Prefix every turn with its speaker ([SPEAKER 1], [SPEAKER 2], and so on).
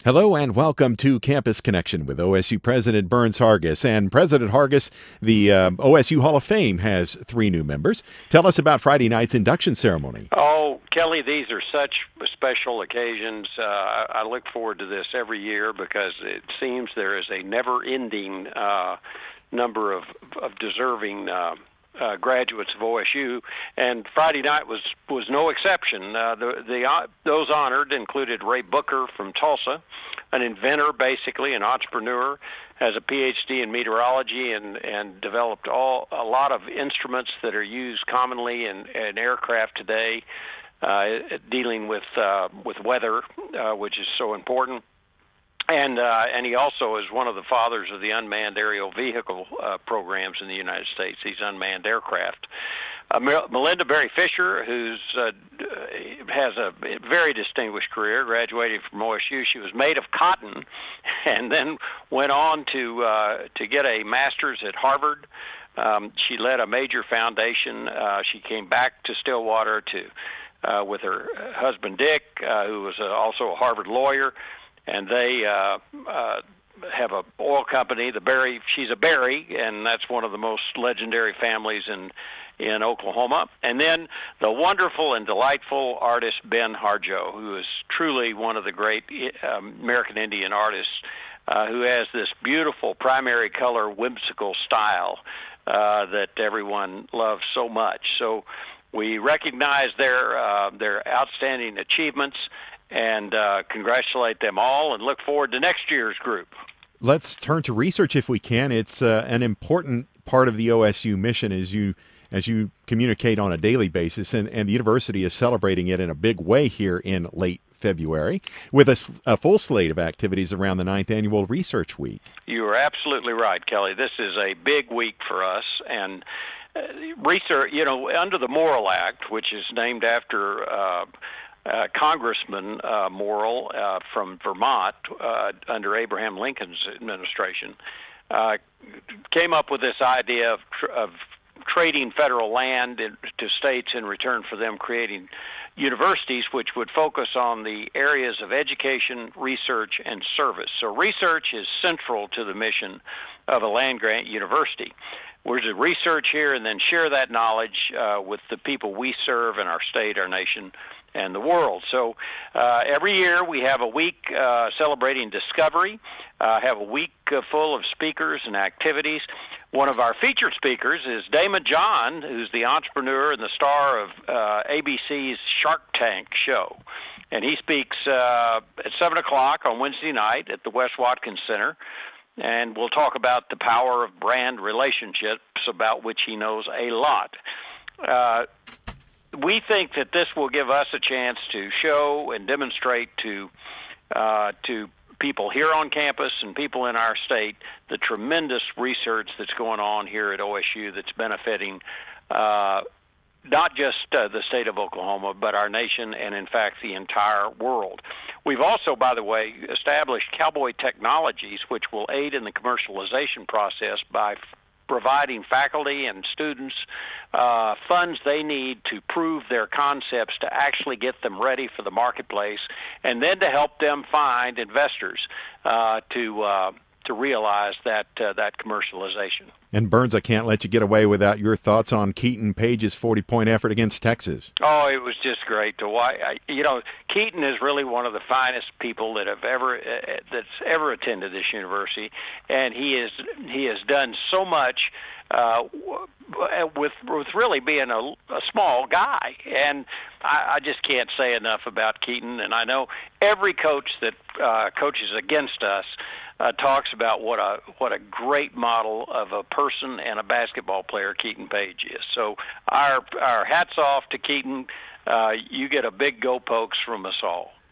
[SPEAKER 1] Hello and welcome to Campus Connection with OSU President Burns Hargis. And President Hargis, the OSU Hall of Fame has 3 new members. Tell us about Friday night's induction ceremony.
[SPEAKER 2] Oh, Kelly, these are such special occasions. I look forward to this every year because it seems there is a never-ending number of deserving graduates of OSU, and Friday night was no exception. Those honored included Ray Booker from Tulsa, an inventor, basically an entrepreneur, has a PhD in meteorology and developed a lot of instruments that are used commonly in aircraft today, dealing with weather, which is so important. And he also is one of the fathers of the unmanned aerial vehicle programs in the United States, these unmanned aircraft. Melinda Berry Fisher, who has a very distinguished career, graduated from OSU. She was made of cotton and then went on to get a master's at Harvard. She led a major foundation. She came back to Stillwater with her husband, Dick, who was also a Harvard lawyer. And they have an oil company, the Berry. She's a Berry, and that's one of the most legendary families in Oklahoma. And then the wonderful and delightful artist Ben Harjo, who is truly one of the great American Indian artists, who has this beautiful primary color, whimsical style that everyone loves so much. So we recognize their outstanding achievements and congratulate them all and look forward to next year's group.
[SPEAKER 1] Let's turn to research if we can. It's an important part of the OSU mission as you communicate on a daily basis, and the university is celebrating it in a big way here in late February with a full slate of activities around the 9th Annual Research Week. You
[SPEAKER 2] are absolutely right, Kelly. This is a big week for us, and research, under the Morrill Act, which is named after Congressman Morrill from Vermont under Abraham Lincoln's administration, came up with this idea of trading federal land to states in return for them creating universities which would focus on the areas of education, research, and service. So research is central to the mission of a land-grant university. We're to research here and then share that knowledge with the people we serve in our state, our nation, and the world. So every year we have a week celebrating discovery, have a week full of speakers and activities. One of our featured speakers is Daymond John, who's the entrepreneur and the star of ABC's Shark Tank show. And he speaks at 7 o'clock on Wednesday night at the Wes Watkins Center. And we'll talk about the power of brand relationships, about which he knows a lot. We think that this will give us a chance to show and demonstrate to people here on campus and people in our state the tremendous research that's going on here at OSU that's benefiting not just the state of Oklahoma, but our nation and, in fact, the entire world. We've also, by the way, established Cowboy Technologies, which will aid in the commercialization process by providing faculty and students funds they need to prove their concepts, to actually get them ready for the marketplace, and then to help them find investors to realize that commercialization.
[SPEAKER 1] And Burns, I can't let you get away without your thoughts on Keaton Page's 40-point effort against Texas.
[SPEAKER 2] Oh, it was just great to watch. Keaton is really one of the finest people that's ever attended this university, and he has done so much with really being a small guy. And I just can't say enough about Keaton. And I know every coach that coaches against us talks about what a great model of a person and a basketball player Keaton Page is. So our hats off to Keaton. You get a big go pokes from us all.